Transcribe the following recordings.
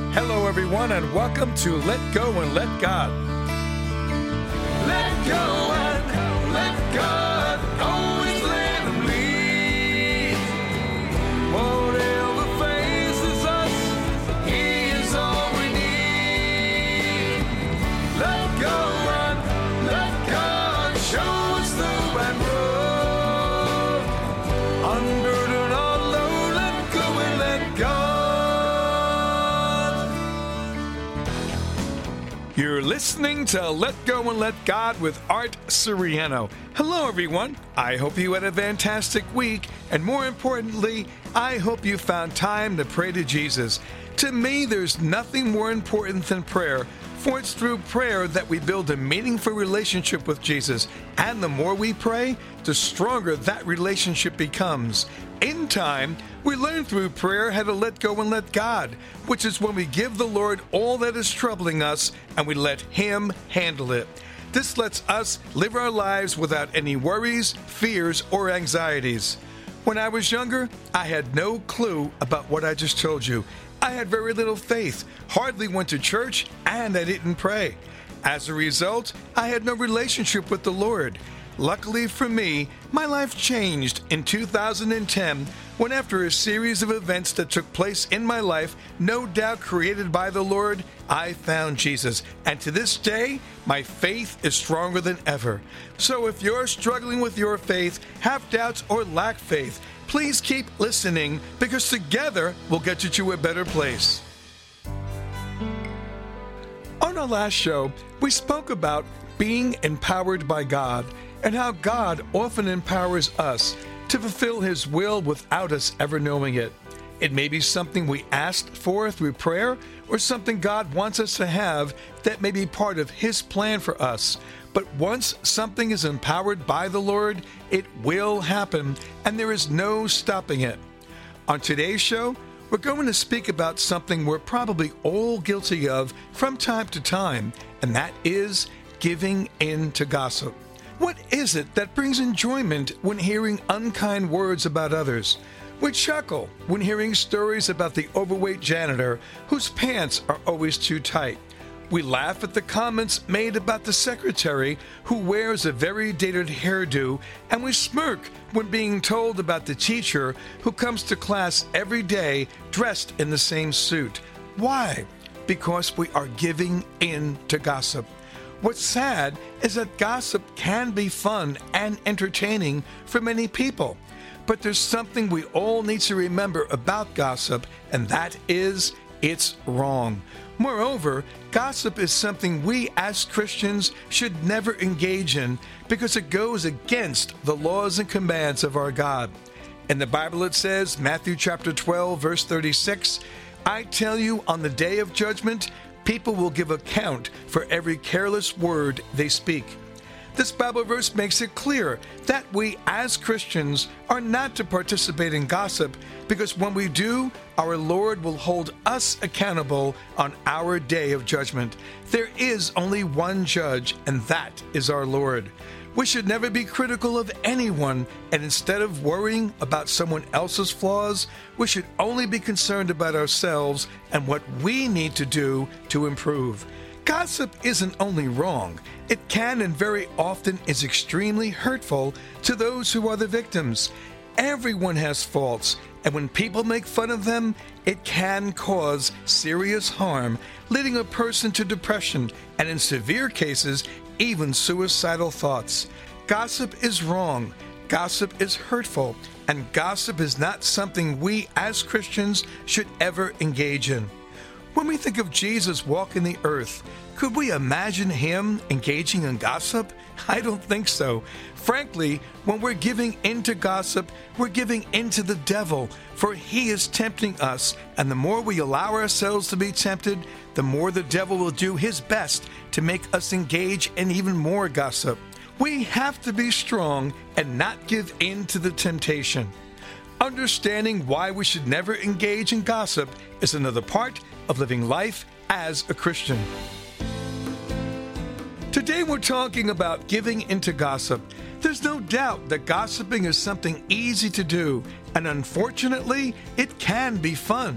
Hello, everyone, and welcome to Let Go and Let God. Let go and let God, always let Him lead. Whatever faces us, He is all we need. Let go and let God show us the right road. Unburden our load, let go and let God. You're listening to Let Go and Let God with Art Siriano. Hello, everyone. I hope you had a fantastic week, and more importantly, I hope you found time to pray to Jesus. To me, there's nothing more important than prayer, for it's through prayer that we build a meaningful relationship with Jesus, and the more we pray, the stronger that relationship becomes. In time, we learn through prayer how to let go and let God, which is when we give the Lord all that is troubling us and we let Him handle it. This lets us live our lives without any worries, fears, or anxieties. When I was younger, I had no clue about what I just told you. I had very little faith, hardly went to church, and I didn't pray. As a result, I had no relationship with the Lord. Luckily for me, my life changed in 2010 when, after a series of events that took place in my life, no doubt created by the Lord, I found Jesus. And to this day, my faith is stronger than ever. So if you're struggling with your faith, have doubts, or lack faith, please keep listening, because together we'll get you to a better place. On our last show, we spoke about being empowered by God and how God often empowers us to fulfill His will without us ever knowing it. It may be something we asked for through prayer, or something God wants us to have that may be part of His plan for us. But once something is empowered by the Lord, it will happen, and there is no stopping it. On today's show, we're going to speak about something we're probably all guilty of from time to time, and that is giving in to gossip. What is it that brings enjoyment when hearing unkind words about others? We chuckle when hearing stories about the overweight janitor whose pants are always too tight. We laugh at the comments made about the secretary who wears a very dated hairdo, and we smirk when being told about the teacher who comes to class every day dressed in the same suit. Why? Because we are giving in to gossip. What's sad is that gossip can be fun and entertaining for many people. But there's something we all need to remember about gossip, and that is, it's wrong. Moreover, gossip is something we as Christians should never engage in because it goes against the laws and commands of our God. In the Bible it says, Matthew chapter 12, verse 36, I tell you, on the day of judgment, people will give account for every careless word they speak. This Bible verse makes it clear that we as Christians are not to participate in gossip, because when we do, our Lord will hold us accountable on our day of judgment. There is only one judge, and that is our Lord. We should never be critical of anyone, and instead of worrying about someone else's flaws, we should only be concerned about ourselves and what we need to do to improve. Gossip isn't only wrong, it can and very often is extremely hurtful to those who are the victims. Everyone has faults, and when people make fun of them, it can cause serious harm, leading a person to depression, and in severe cases, even suicidal thoughts. Gossip is wrong, gossip is hurtful, and gossip is not something we as Christians should ever engage in. When we think of Jesus walking the earth, could we imagine Him engaging in gossip? I don't think so. Frankly, when we're giving into gossip, we're giving into the devil, for he is tempting us, and the more we allow ourselves to be tempted, the more the devil will do his best to make us engage in even more gossip. We have to be strong and not give in to the temptation. Understanding why we should never engage in gossip is another part of living life as a Christian. Today we're talking about giving into gossip. There's no doubt that gossiping is something easy to do, and unfortunately, it can be fun.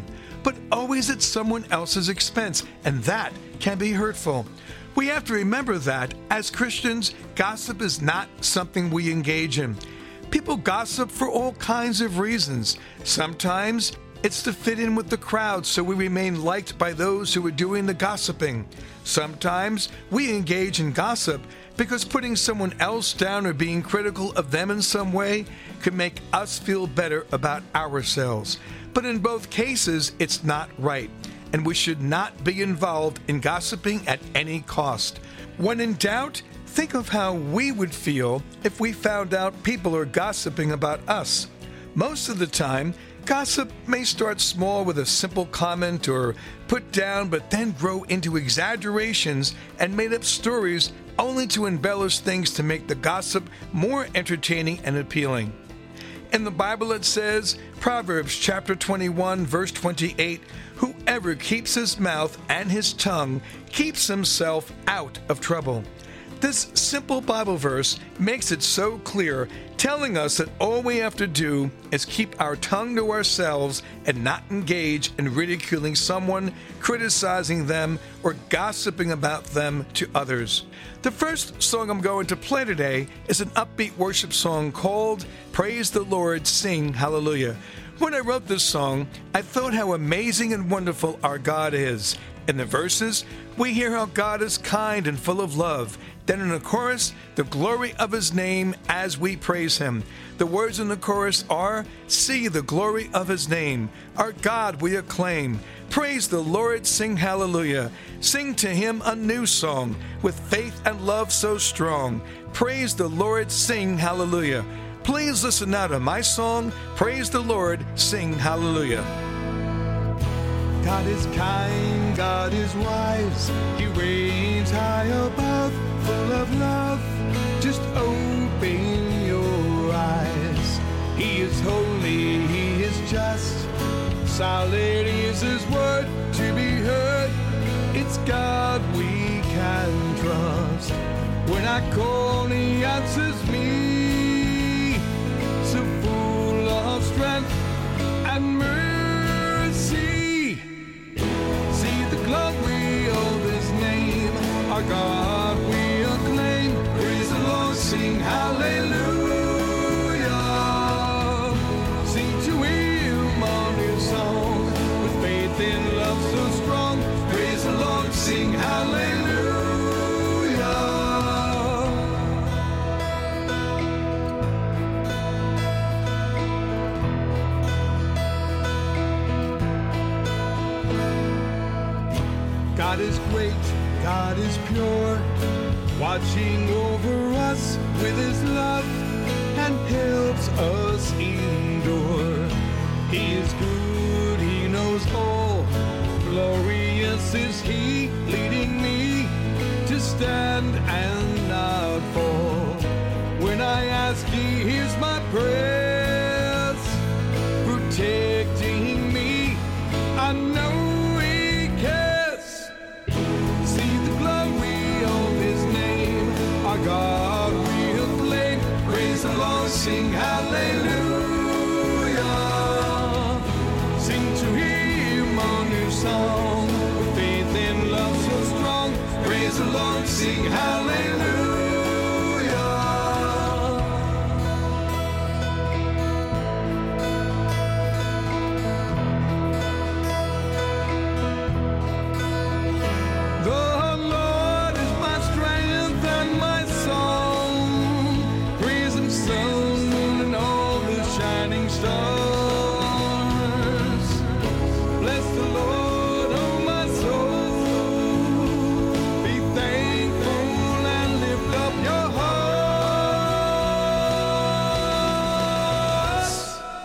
but always at someone else's expense, and that can be hurtful. We have to remember that, as Christians, gossip is not something we engage in. People gossip for all kinds of reasons. Sometimes it's to fit in with the crowd so we remain liked by those who are doing the gossiping. Sometimes we engage in gossip because putting someone else down or being critical of them in some way can make us feel better about ourselves. But in both cases, it's not right, and we should not be involved in gossiping at any cost. When in doubt, think of how we would feel if we found out people are gossiping about us. Most of the time, gossip may start small with a simple comment or put down, but then grow into exaggerations and made up stories only to embellish things to make the gossip more entertaining and appealing. In the Bible it says, Proverbs chapter 21, verse 28, "Whoever keeps his mouth and his tongue keeps himself out of trouble." This simple Bible verse makes it so clear, telling us that all we have to do is keep our tongue to ourselves and not engage in ridiculing someone, criticizing them, or gossiping about them to others. The first song I'm going to play today is an upbeat worship song called Praise the Lord, Sing Hallelujah. When I wrote this song, I thought how amazing and wonderful our God is. In the verses, we hear how God is kind and full of love. Then in the chorus, the glory of his name as we praise him. The words in the chorus are, "See the glory of his name. Our God we acclaim. Praise the Lord, sing hallelujah. Sing to him a new song with faith and love so strong. Praise the Lord, sing hallelujah." Please listen now to my song, Praise the Lord, Sing Hallelujah. God is kind, God is wise, he reigns high above, full of love, just open your eyes. He is holy, he is just, solid is his word to be heard. It's God we can trust. When I call, he answers me, so full of strength and mercy. See the glory of his name, our God we acclaim. Praise the Lord, sing hallelujah. Sing to him a new song, with faith in love so strong. Praise the Lord, sing hallelujah. God is great, God is pure, watching over us with his love, and helps us endure. He is good, he knows all, glorious is he, leading me to stand and not fall. When I ask, he hears my prayers, protecting me, I know he cares. See the glory of his name, our God we acclaim. Praise the Lord, sing hallelujah. Sing to him a new song, with faith in love so strong. Praise the Lord, sing hallelujah. The Lord is my strength and my song. Praise him, sun, moon, and all the shining stars. Bless the Lord, oh my soul. Be thankful and lift up your hearts.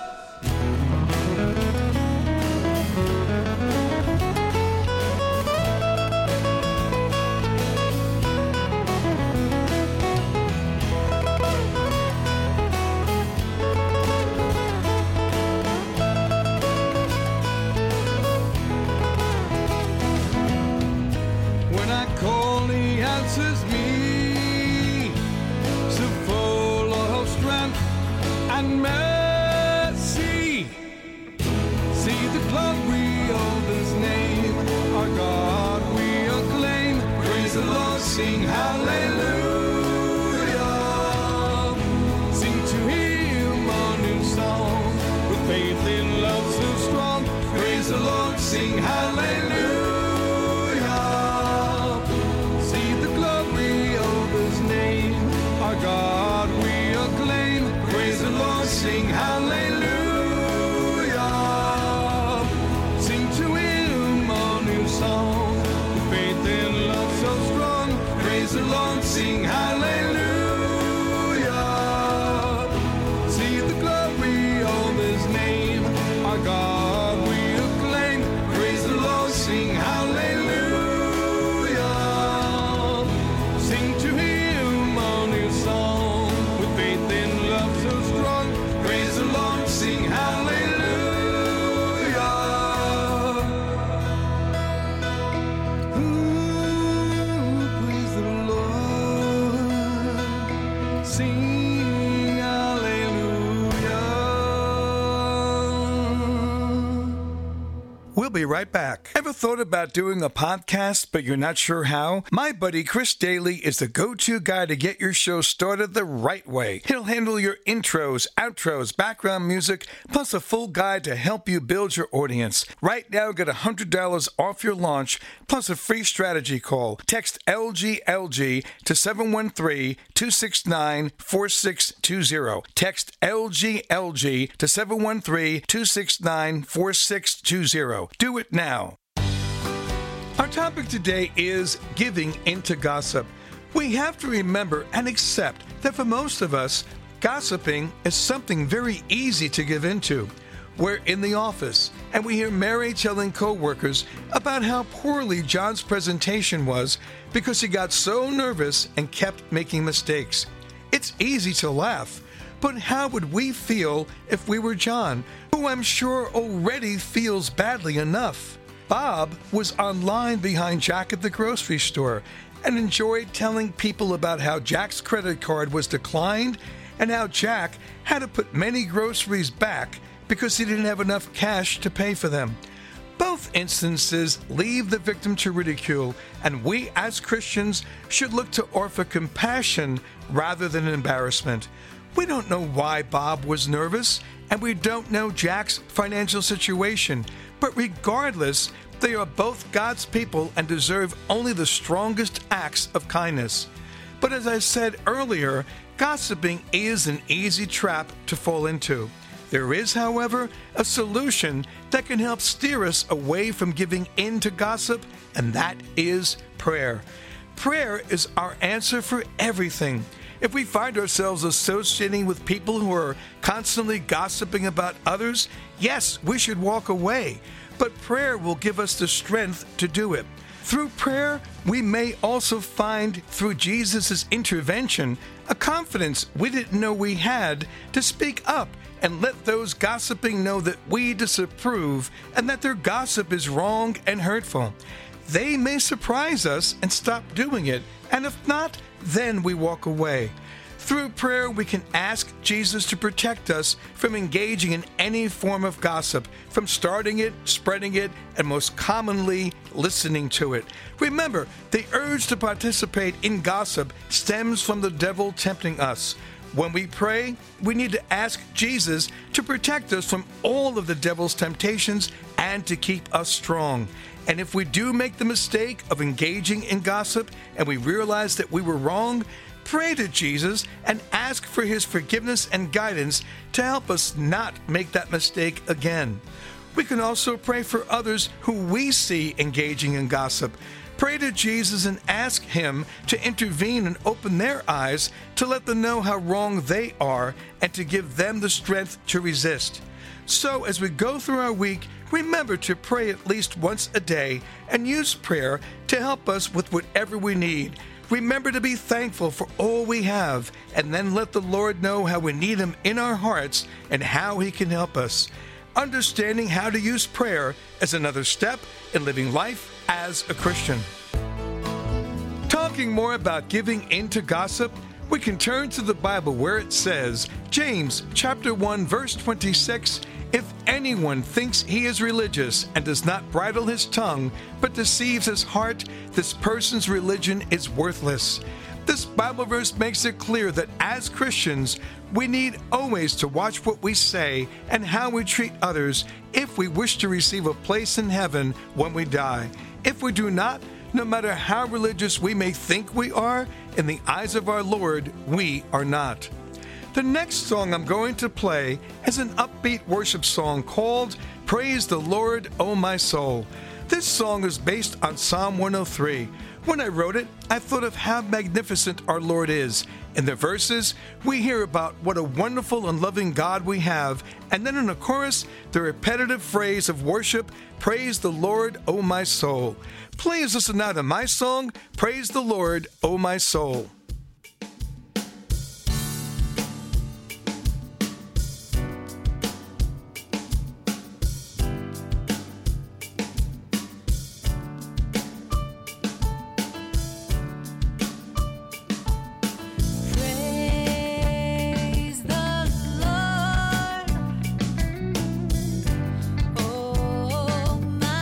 When I call, he answers me, so full of strength and mercy. See the glory of sing hallelujah. See the glory of his name, our God we acclaim. Praise the Lord, sing hallelujah. Sing to him a new song, faith and love so strong. Praise the Lord, sing hallelujah. See the glory of his name, our God we acclaim. Praise the Lord, sing hallelujah. Sing to him a new song, with faith and love so strong. Praise the Lord, sing hallelujah. Ooh, praise the Lord, sing hallelujah. We'll be right back. Ever thought about doing a podcast, but you're not sure how? My buddy Chris Daly is the go-to guy to get your show started the right way. He'll handle your intros, outros, background music, plus a full guide to help you build your audience. Right now, get $100 off your launch, plus a free strategy call. Text LGLG to 713-269-4620. Text LGLG to 713-269-4620. Do it now. Our topic today is giving into gossip. We have to remember and accept that for most of us, gossiping is something very easy to give into. We're in the office and we hear Mary telling co-workers about how poorly John's presentation was because he got so nervous and kept making mistakes. It's easy to laugh, but how would we feel if we were John, who I'm sure already feels badly enough? Bob was online behind Jack at the grocery store and enjoyed telling people about how Jack's credit card was declined and how Jack had to put many groceries back because he didn't have enough cash to pay for them. Both instances leave the victim to ridicule, and we as Christians should look to offer compassion rather than embarrassment. We don't know why Bob was nervous, and we don't know Jack's financial situation, but regardless, they are both God's people and deserve only the strongest acts of kindness. But as I said earlier, gossiping is an easy trap to fall into. There is, however, a solution that can help steer us away from giving in to gossip, and that is prayer. Prayer is our answer for everything. If we find ourselves associating with people who are constantly gossiping about others, yes, we should walk away. But prayer will give us the strength to do it. Through prayer, we may also find, through Jesus' intervention, a confidence we didn't know we had to speak up and let those gossiping know that we disapprove and that their gossip is wrong and hurtful. They may surprise us and stop doing it, and if not, then we walk away. Through prayer, we can ask Jesus to protect us from engaging in any form of gossip, from starting it, spreading it, and most commonly, listening to it. Remember, the urge to participate in gossip stems from the devil tempting us. When we pray, we need to ask Jesus to protect us from all of the devil's temptations and to keep us strong. And if we do make the mistake of engaging in gossip and we realize that we were wrong, pray to Jesus and ask for his forgiveness and guidance to help us not make that mistake again. We can also pray for others who we see engaging in gossip. Pray to Jesus and ask him to intervene and open their eyes to let them know how wrong they are and to give them the strength to resist. So as we go through our week, remember to pray at least once a day and use prayer to help us with whatever we need. Remember to be thankful for all we have, and then let the Lord know how we need him in our hearts and how he can help us. Understanding how to use prayer is another step in living life as a Christian. Talking more about giving into gossip, we can turn to the Bible where it says, James chapter 1 verse 26, "If anyone thinks he is religious and does not bridle his tongue, but deceives his heart, this person's religion is worthless." This Bible verse makes it clear that as Christians, we need always to watch what we say and how we treat others if we wish to receive a place in heaven when we die. If we do not, no matter how religious we may think we are, in the eyes of our Lord, we are not. The next song I'm going to play is an upbeat worship song called Praise the Lord, O My Soul. This song is based on Psalm 103. When I wrote it, I thought of how magnificent our Lord is. In the verses, we hear about what a wonderful and loving God we have, and then in the chorus, the repetitive phrase of worship, Praise the Lord, O my soul. Please listen now to my song, Praise the Lord, O my soul.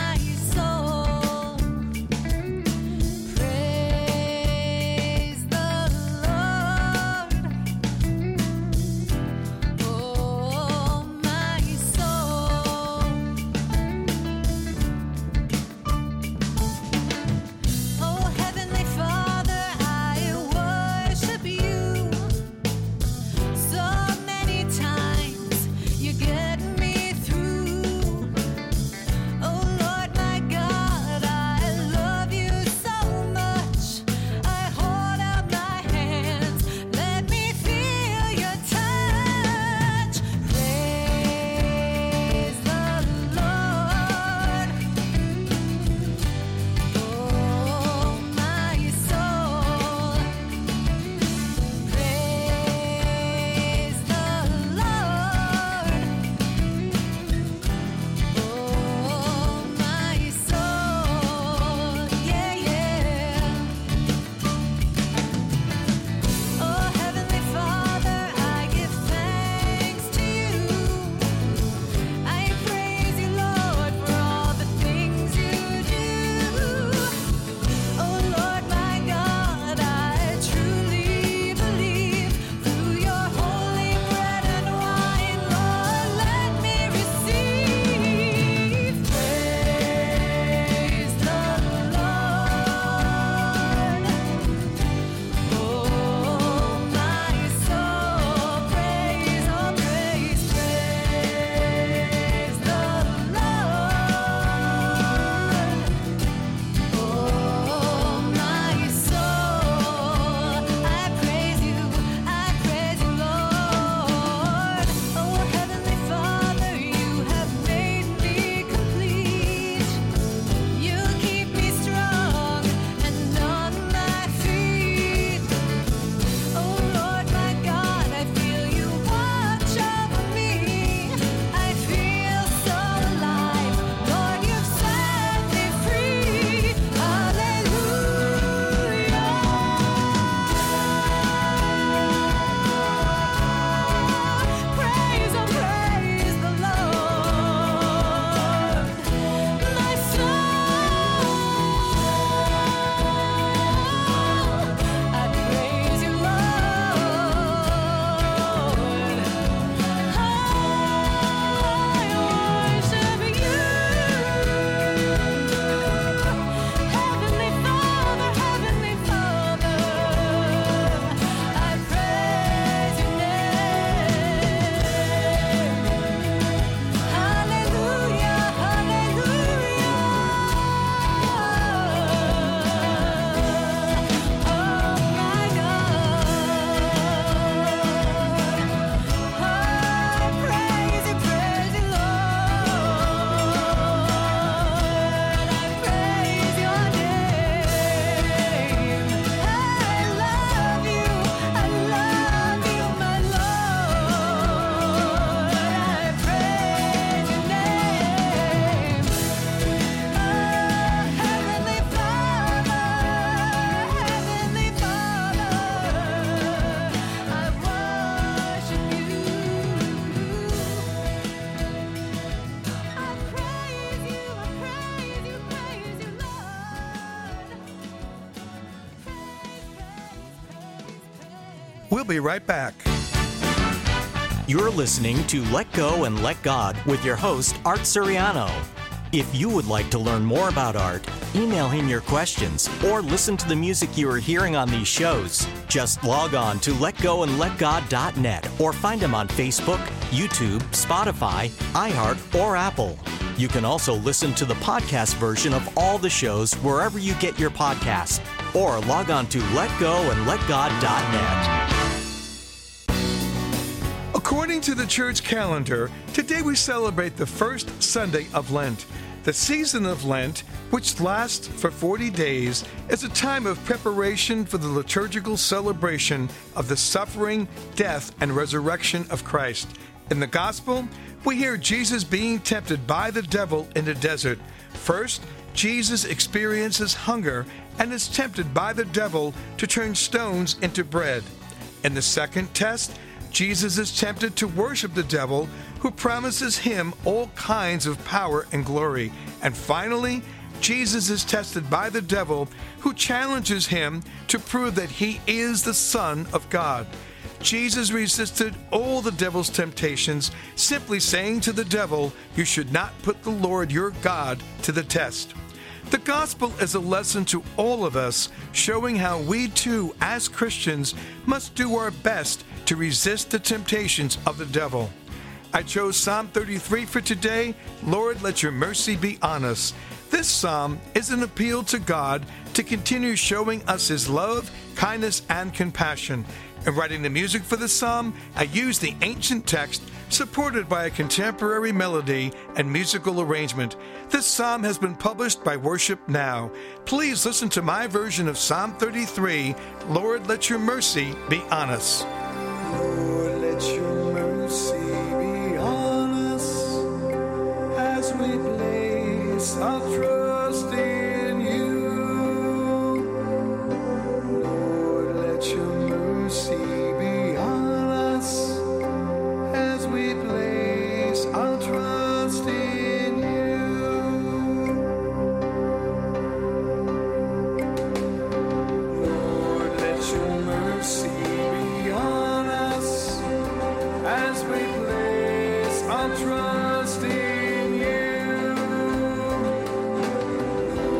Praise the We'll be right back. You're listening to Let Go and Let God with your host, Art Suriano. If you would like to learn more about Art, email him your questions, or listen to the music you are hearing on these shows, just log on to letgoandletgod.net or find him on Facebook, YouTube, Spotify, iHeart, or Apple. You can also listen to the podcast version of all the shows wherever you get your podcasts, or log on to letgoandletgod.net. According to the church calendar, today we celebrate the first Sunday of Lent. The season of Lent, which lasts for 40 days, is a time of preparation for the liturgical celebration of the suffering, death, and resurrection of Christ. In the Gospel, we hear Jesus being tempted by the devil in the desert. First, Jesus experiences hunger and is tempted by the devil to turn stones into bread. In the second test, Jesus is tempted to worship the devil, who promises him all kinds of power and glory. And finally, Jesus is tested by the devil, who challenges him to prove that he is the Son of God. Jesus resisted all the devil's temptations, simply saying to the devil, "You should not put the Lord your God to the test." The gospel is a lesson to all of us, showing how we too, as Christians, must do our best to resist the temptations of the devil. I chose Psalm 33 for today. Lord, let your mercy be on us. This psalm is an appeal to God to continue showing us his love, kindness, and compassion. In writing the music for the psalm, I used the ancient text supported by a contemporary melody and musical arrangement. This psalm has been published by Worship Now. Please listen to my version of Psalm 33, Lord, let your mercy be on us. Lord, let your mercy be on us as we place our trust in you. Lord, let your mercy be on us as we place our trust in you. Lord, let your mercy be on us as we place our trust in you.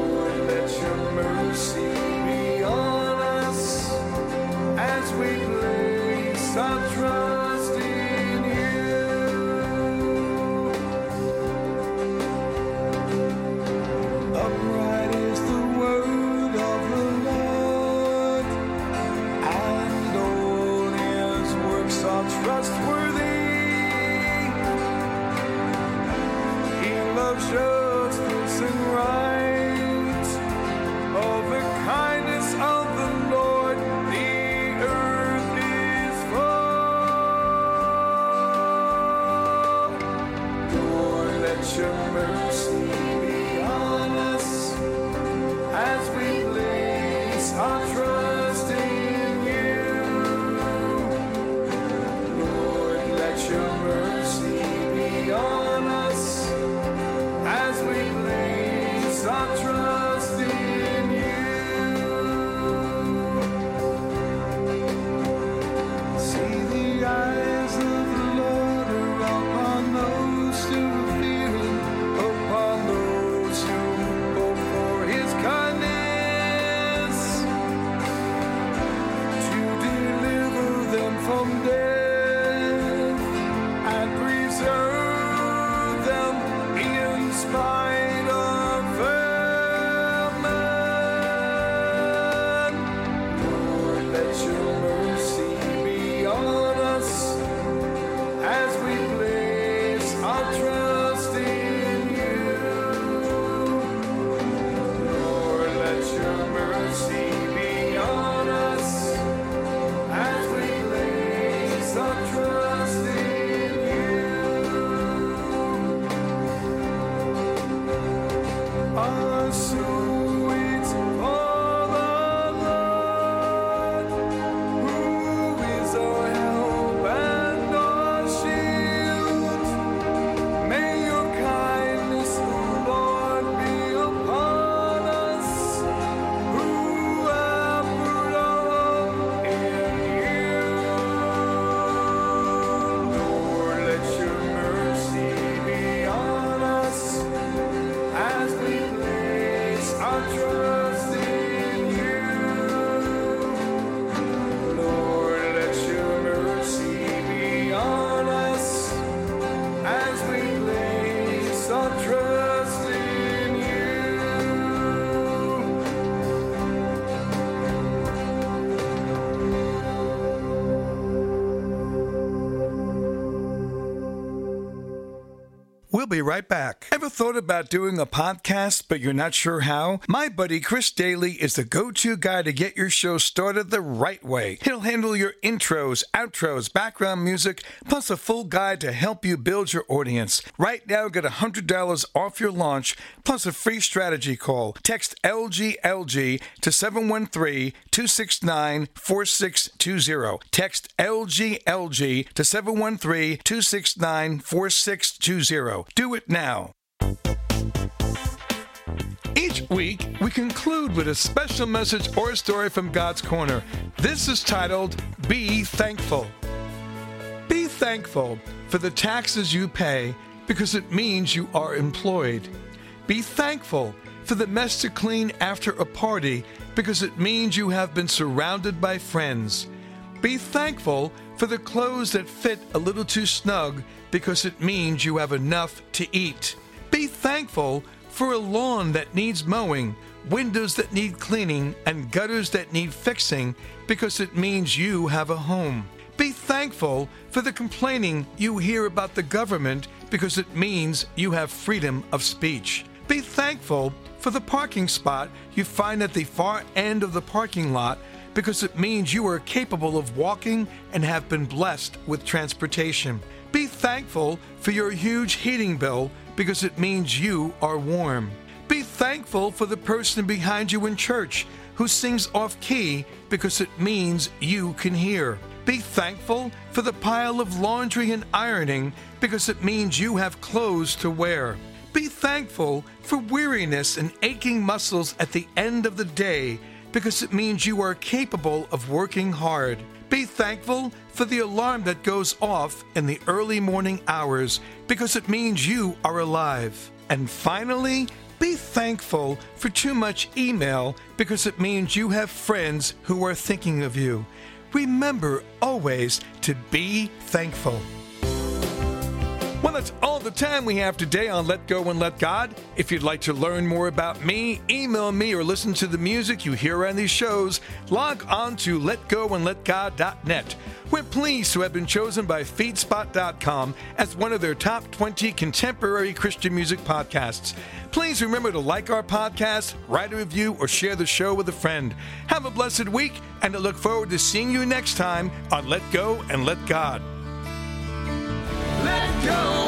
be right back. Ever thought about doing a podcast, but you're not sure how? My buddy Chris Daly is the go-to guy to get your show started the right way. He'll handle your intros, outros, background music, plus a full guide to help you build your audience. Right now, get $100 off your launch, plus a free strategy call. Text LGLG to 713-269-4620. Text LGLG to 713-269-4620. Do it now. Each week, we conclude with a special message or story from God's Corner. This is titled, Be Thankful. Be thankful for the taxes you pay because it means you are employed. Be thankful for the mess to clean after a party because it means you have been surrounded by friends. Be thankful for the clothes that fit a little too snug because it means you have enough to eat. Be thankful for a lawn that needs mowing, windows that need cleaning, and gutters that need fixing because it means you have a home. Be thankful for the complaining you hear about the government because it means you have freedom of speech. Be thankful for the parking spot you find at the far end of the parking lot because it means you are capable of walking and have been blessed with transportation. Be thankful for your huge heating bill because it means you are warm. Be thankful for the person behind you in church who sings off-key because it means you can hear. Be thankful for the pile of laundry and ironing because it means you have clothes to wear. Be thankful for weariness and aching muscles at the end of the day because it means you are capable of working hard. Be thankful for the alarm that goes off in the early morning hours because it means you are alive. And finally, be thankful for too much email because it means you have friends who are thinking of you. Remember always to be thankful. Well, that's all the time we have today on Let Go and Let God. If you'd like to learn more about me, email me, or listen to the music you hear on these shows, log on to letgoandletgod.net. We're pleased to have been chosen by Feedspot.com as one of their top 20 contemporary Christian music podcasts. Please remember to like our podcast, write a review, or share the show with a friend. Have a blessed week, and I look forward to seeing you next time on Let Go and Let God. Let go